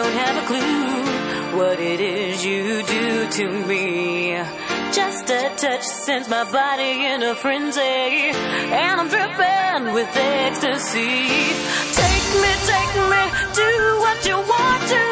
don't have a clue what it is you do to me. Just a touch sends my body in a frenzy, and I'm dripping with ecstasy. Take me, do what you want to.